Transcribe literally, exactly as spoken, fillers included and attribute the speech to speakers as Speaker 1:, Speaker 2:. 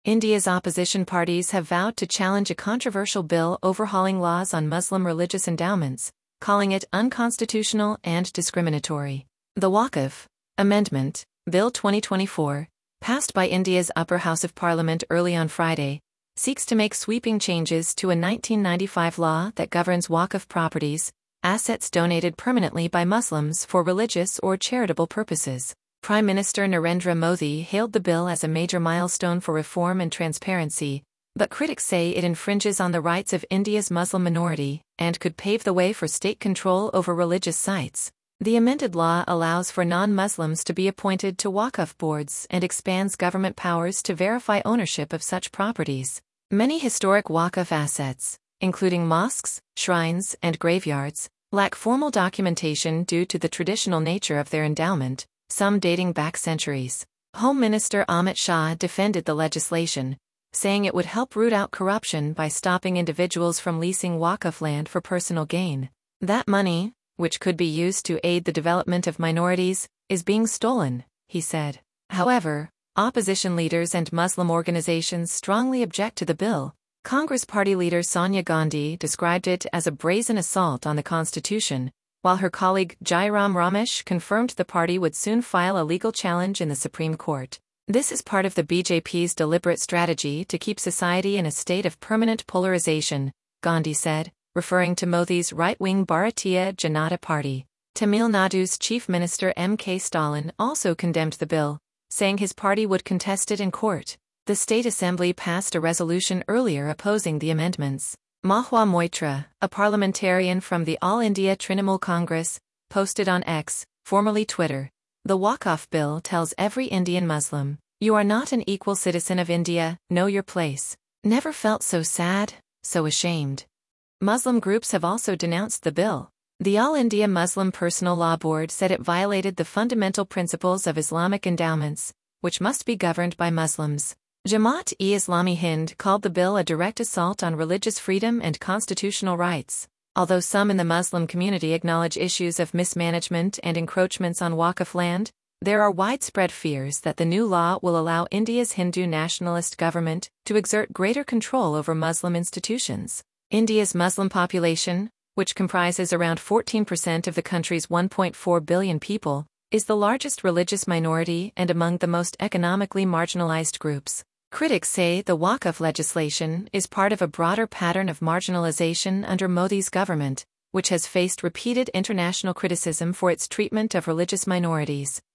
Speaker 1: India's opposition parties have vowed to challenge a controversial bill overhauling laws on Muslim religious endowments, calling it unconstitutional and discriminatory. The Waqf Amendment, Bill twenty twenty-four, passed by India's upper house of parliament early on Friday, seeks to make sweeping changes to a nineteen ninety-five law that governs Waqf properties, assets donated permanently by Muslims for religious or charitable purposes. Prime Minister Narendra Modi hailed the bill as a major milestone for reform and transparency, but critics say it infringes on the rights of India's Muslim minority and could pave the way for state control over religious sites. The amended law allows for non-Muslims to be appointed to Waqf boards and expands government powers to verify ownership of such properties. Many historic Waqf assets, including mosques, shrines, and graveyards, lack formal documentation due to the traditional nature of their endowment, some dating back centuries. Home Minister Amit Shah defended the legislation, saying it would help root out corruption by stopping individuals from leasing Waqf land for personal gain. That money, which could be used to aid the development of minorities, is being stolen, he said. However, opposition leaders and Muslim organizations strongly object to the bill. Congress Party leader Sonia Gandhi described it as a brazen assault on the Constitution, while her colleague Jairam Ramesh confirmed the party would soon file a legal challenge in the Supreme Court. This is part of the B J P's deliberate strategy to keep society in a state of permanent polarization, Gandhi said, referring to Modi's right-wing Bharatiya Janata Party. Tamil Nadu's Chief Minister M K Stalin also condemned the bill, saying his party would contest it in court. The State Assembly passed a resolution earlier opposing the amendments. Mahua Moitra, a parliamentarian from the All India Trinamool Congress, posted on X, formerly Twitter, "The Waqf bill tells every Indian Muslim, you are not an equal citizen of India, know your place. Never felt so sad, so ashamed." Muslim groups have also denounced the bill. The All India Muslim Personal Law Board said it violated the fundamental principles of Islamic endowments, which must be governed by Muslims. Jamaat-e-Islami Hind called the bill a direct assault on religious freedom and constitutional rights. Although some in the Muslim community acknowledge issues of mismanagement and encroachments on Waqf land, there are widespread fears that the new law will allow India's Hindu nationalist government to exert greater control over Muslim institutions. India's Muslim population, which comprises around fourteen percent of the country's one point four billion people, is the largest religious minority and among the most economically marginalized groups. Critics say the Waqf legislation is part of a broader pattern of marginalization under Modi's government, which has faced repeated international criticism for its treatment of religious minorities.